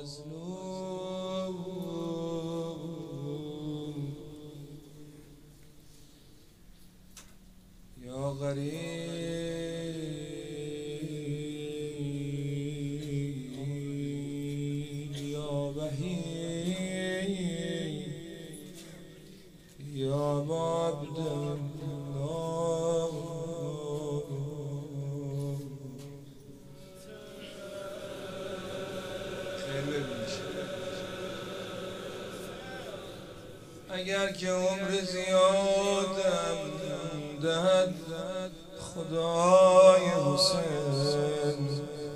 یا غریب یا وحید یا عبد الله خیر ببینش. اگر که عمر زیادم دهد خدای حسین،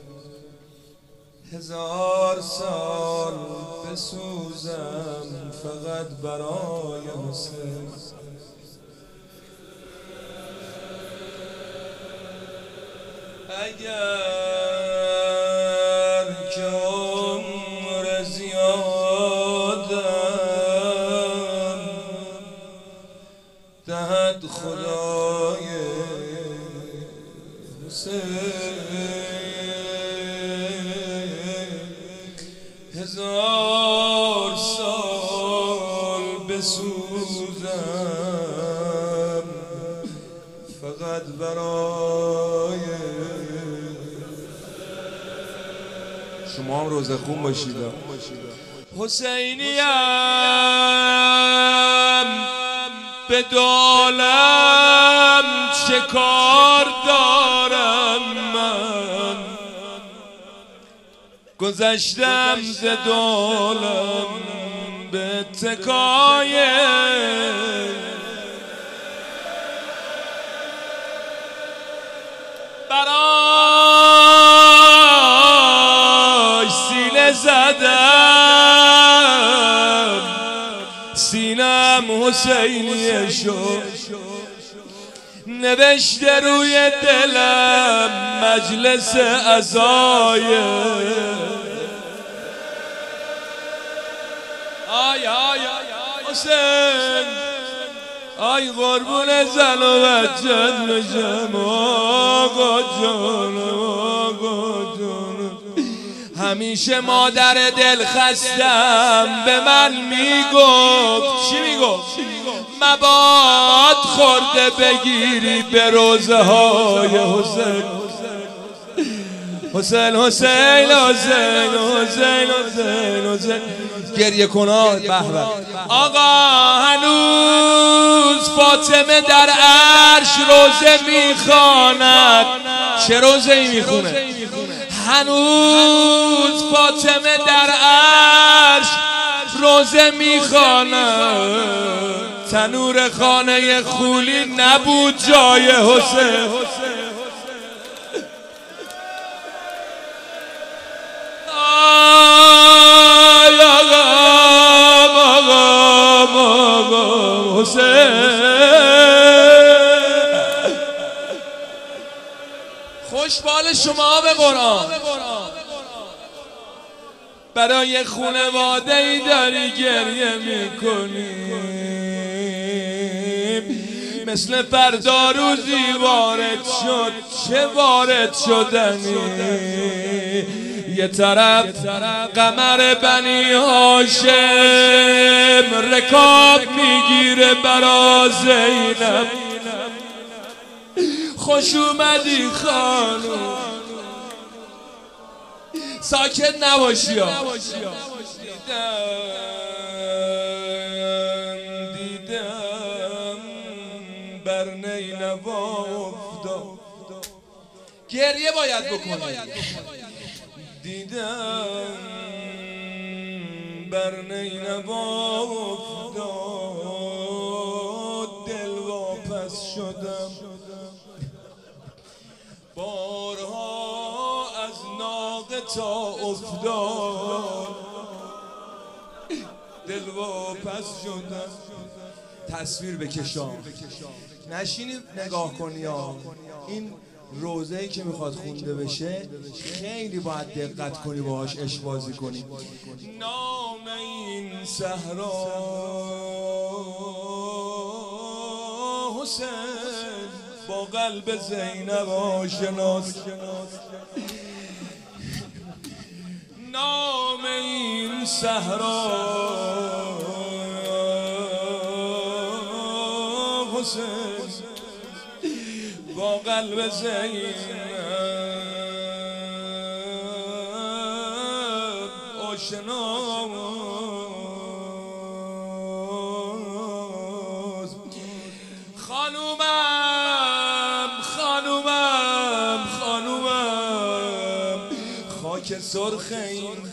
1000 سال بسوزم فقط برای حسین. اگر که عمر زیادم دهد خدای حسین، 1000 سال بسوزم فقط برای شما هم روزه خون باشید. حسینیم به دالم چه کار دارم من، گذشتم ز دالم به اتکای برای سینه زدم، سینم حسینیه شد، نوشته روی دلم مجلس عزای. آی آی حسین، آی قربون زن و بچت بشم آقا جان، آقا جان. همیشه مادر دل خستم به من میگفت، چی میگفت؟ مباد خورده بگیری به روزه های حسین. حسین حسین حسین حسین حسین حسین گریه کنار. به به آقا، هنوز فاطمه در عرش روزه میخواند. چه روزه ای میخونه؟ هنوز فاطمه در عرش روزه میخواند. تنور خانه خولی نبود جای حسین. خوشبال شما به قرآن. برای خانواده ای داری گریه میکنی، مثل فردا روزی وارد شد. چه وارد شدنی؟ یه طرف قمر بنی هاشم رکاب میگیره برا زینب. خوش اومدی خانم، ساکت نباشی ها. دیدم بر نینوا افتاد. گریه باید بکنی. دیدم بر نینوا افتاد، دل واپس شدم. بارها از ناقه تا افتاد، دل واپس شدم. تصویر بکشم، نشینی نگاه کنی ها. این روزه‌ای که میخواد خونده بشه خیلی باید دقت کنی، باهاش عشق بازی کنی. نام این صحرا حسین با قلب زینب آشناس. نام این صحرا حسین با قلب زینب آشناست. خانومم خاک سرخ این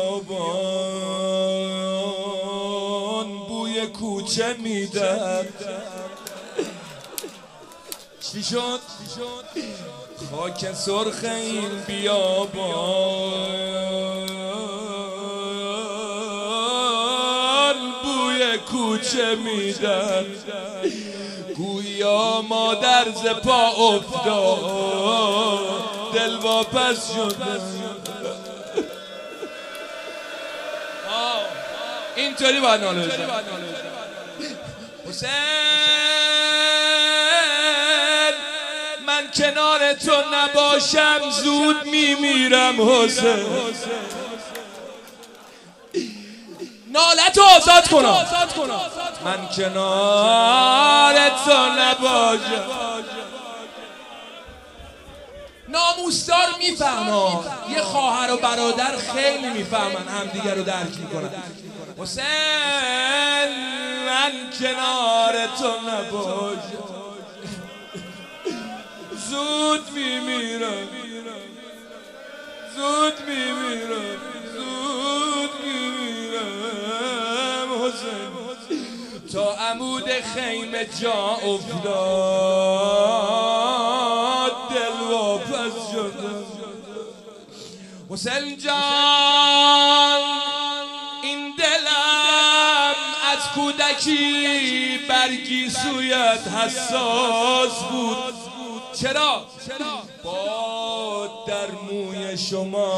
بیابان بوی کوچه میدم. چی شد؟ خاک سرخ این بیابان بوی کوچه میدن. گویا مادر ز پا افتاد دل واپس شده. اینطوری باید ناله بزن. حسین من کنار تو نباشم زود میمیرم. حسین نالت رو آزاد کنم. من کنار تو نباشم. ناموسدار میفهمن، یه خواهر و برادر خیلی میفهمن، همدیگه رو درک میکنن. حسین من کنار تو نباشم زود میمیرم. حسین تا عمود خیمه جا افتاد دل واپس شده. حسین جان این دلم از کودکی برگی سویت حساس بود. چرا؟ باد در موی شما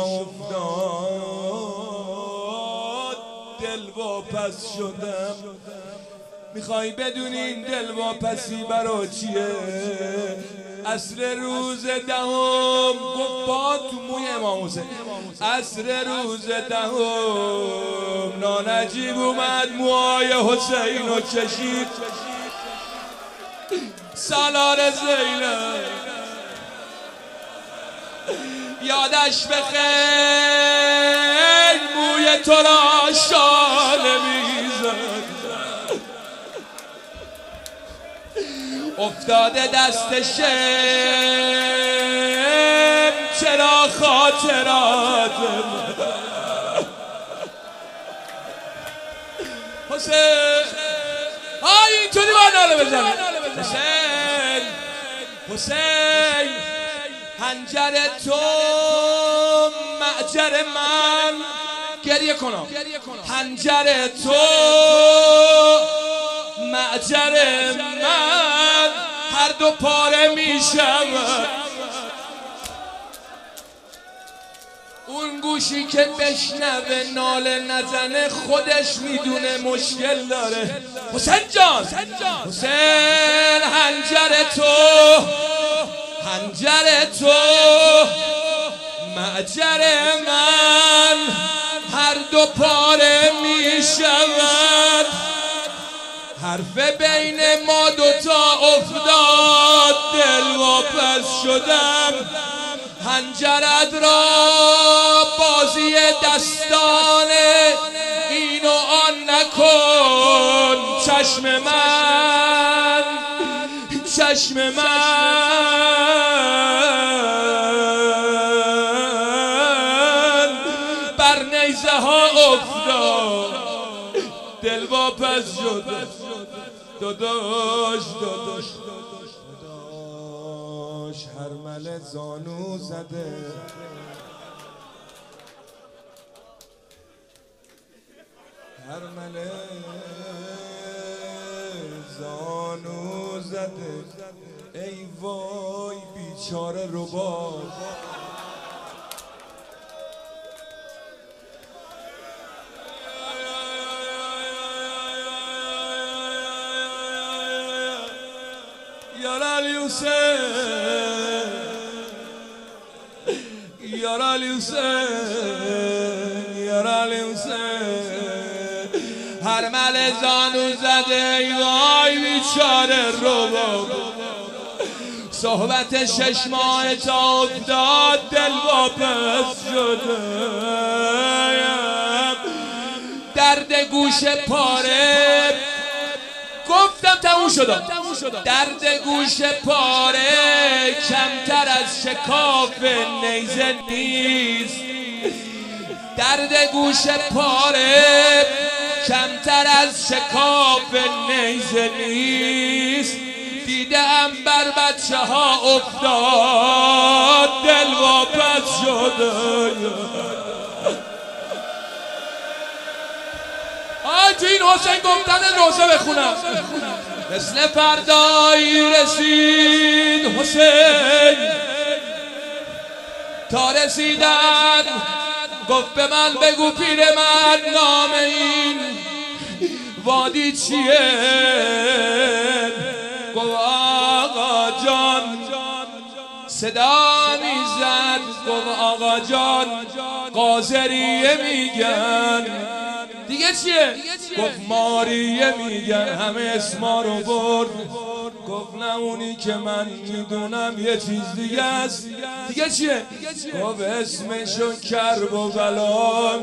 افتاد دل واپس شدم. میخوای بدونی این دل واپسی برا چیه؟ عصر روز دهم گفت باد تو موی امام حسین. عصر روز دهم نانجیب اومد موهای حسین رو کشید. سالار زینب یادش بخیر موی تو را شاله میزد. افتاده دست شم چرا خاطرات حسین اینطوری باید ناله بزنه. حسین حنجر تو معجر من گریه کنم. حنجر تو معجر من هر دو پاره می شود. اون گوشی که بشنوه ناله نزنه خودش میدونه مشکل داره. حسین جان حسین حنجر تو معجر من هر دو پاره می شود. حرف بین ما دوتا افتاد دل واپس شدم. حنجرت را بازی دستان این و آن نکن. چشم من بر نیزه ها افتاد دل واپس شد. داداش هرمله زانو زده. هرمله زانو زده. ای وای بیچاره رباب. یار علی حسین ارمل زانو زده ای وای بیچاره رو صحبت 6 ماه تا افتاد دل واپس شده درد گوش پاره گفتم تموم شدم درد گوش پاره کمتر از شکاف نیزه نیست درد گوش پاره کمتر از شکاف نیزه نیست دیدم بر بچه ها افتاد دل واپس شده تو این حسین گفتن روزه بخونم مثل فردایی رسید حسین تا رسیدن گفت به من بگو پیر من نام این وادی چیه گفت آقا جان صدا میزد گفت آقا جان قاضریه میگن دیگه چیه؟ گفت ماریه میگن همه اسما رو برد گفت نه اونی که من میدونم یه چیز دیگه است دیگه چیه؟ گفت اسمشو کرب و بلا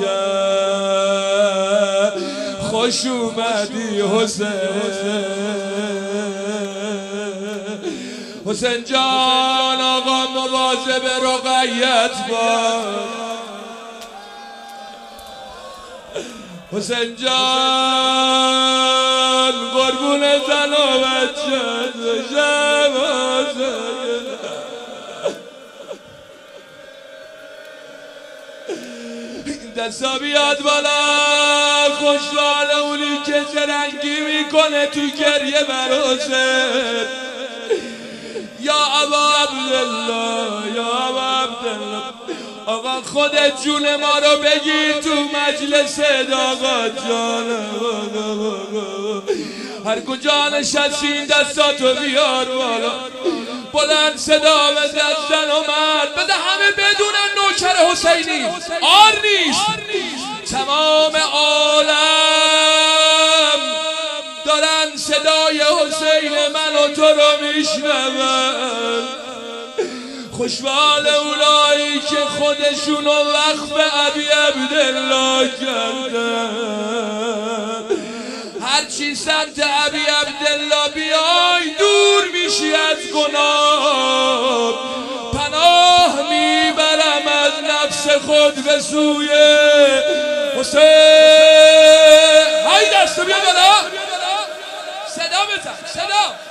میگن خوش اومدی حسین حسین جان آقا مواظب رقیت باش حسین جان قربون زن و بچه شب این دستا بیاد بالا خوشحال اونی که زرنگی میکنه تو گریه بر حسین یا ابا عبدالله یا ابا عبدالله آقا خودت جون ما رو بگیر تو مجلس آقا جان هر کجا نشستی دستاتو بیار بالا بلند صدا بزن زن و مرد بده همه بدونن نوکر حسینی آر نیست تمام عالم دارن صدای حسین من و تو رو میشنون خوشحال اولایی که خودشونو وقف ابی عبدالله کردن هرچی سمت ابی عبدالله بیای دور میشی از گناه پناه میبرم از نفس خود به سوی حسین های دستو بیا بالا صدا بزن صدا